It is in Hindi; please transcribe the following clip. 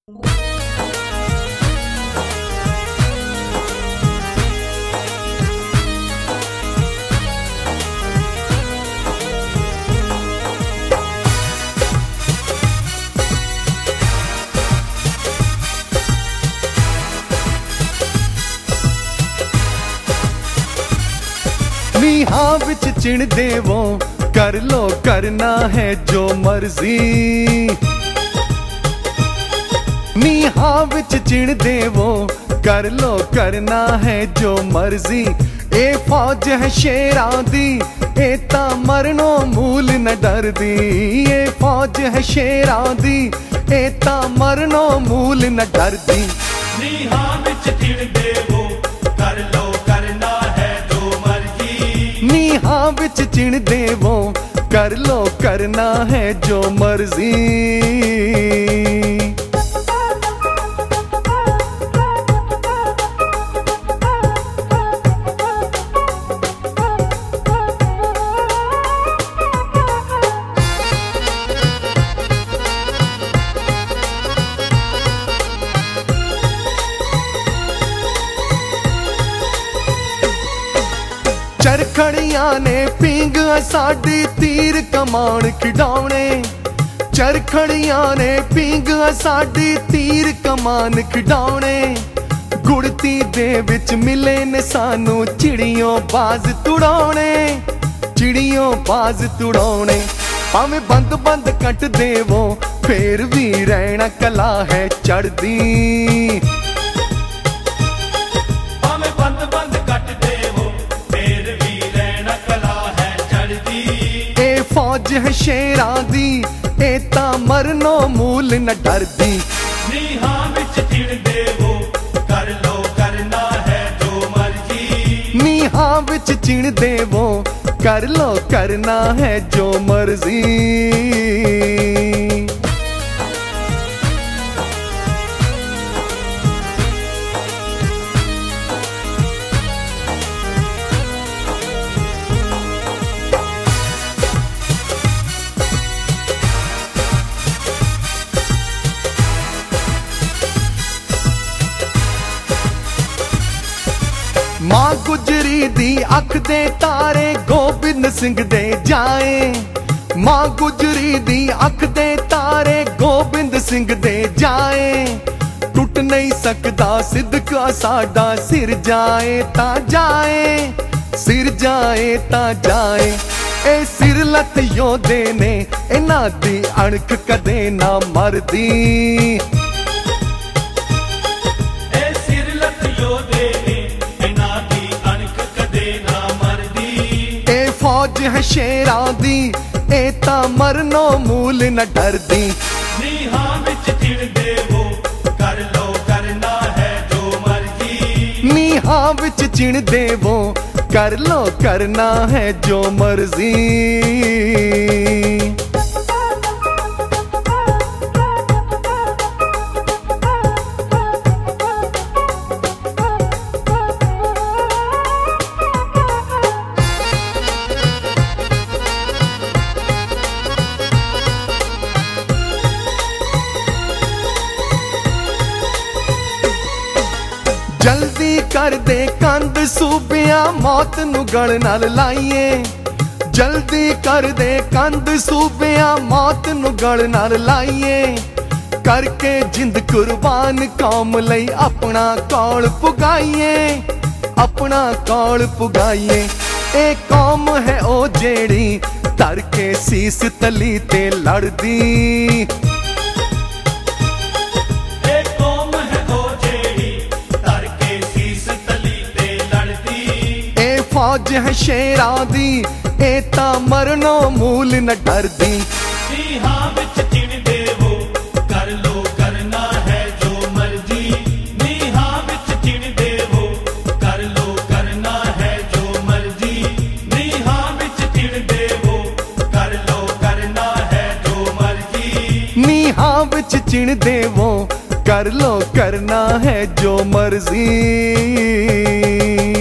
नीहां विच चिण देवो कर लो करना है जो मर्जी। नीहां विच चिण देवो कर लो करना है जो मर्जी। ए फौज है शेरां दी ए तां मरनो मूल न डरदी। ए फौज है शेरां दी ए तां मरनो मूल न डरदी। नीहां विच चिण देवो कर लो करना है जो मर्जी। नीहां विच चिण देवो कर लो करना है जो मर्जी। चरखड़ियां ने पींग साडी तीर कमान खिडौने। चरखड़ियां ने पींग साडी तीर कमान खिडौने। गुड़ती दे विच मिले ने सानू चिड़ियों बाज तुड़ाने। चिड़ियों बाज तुड़ाने भावें बंद बंद कट देवो फिर भी रहना कला है चढ़दी। फौज है शेरां दी ए तां मरनो मूल न डरदी। नीहां विच चिण देवो कर लो करना है जो मर्जी। नीहां विच चिण देवो कर लो करना है जो मर्जी। मां गुजरी दी अख दे तारे गोबिंद सिंह दे जाए। मां गुजरी दी अख दे तारे गोबिंद सिंह दे जाए। टुट नहीं सकदा सिदका साडा सिर जाए ता जाए। सिर जाए ता जाए ए सिर लत योधे ने इन्हां दी अणख कदे ना मरदी। फौज है शेरां दी ए तां मरनो मूल न डरदी। नीहां विच चिण देवो कर लो करना है जो मर्जी। नीहां विच चिण देवो कर लो करना है जो मर्जी। जल्दी कर दे कंध सूबिया मौत नू गल नाल लाइए। जल्दी कर दे कंध सूबिया मौत नू गल नाल लाइए। करके जिंद कुर्बान कौम लई अपना कौल पुगाइए। अपना कौल पुगाइए ए कौम है ओ जेड़ी तर के सीस तली ते लड़दी। फौज है शेरां दी ए तां मरनो मूल न डरदी। नीहां विच चिण देवो कर लो करना है जो मर्जी। नीहां विच चिण देवो कर लो करना है जो मर्जी। नीहां विच चिण देवो कर लो करना है जो मर्जी। नीहां विच चिण देवो कर लो करना है जो मर्जी।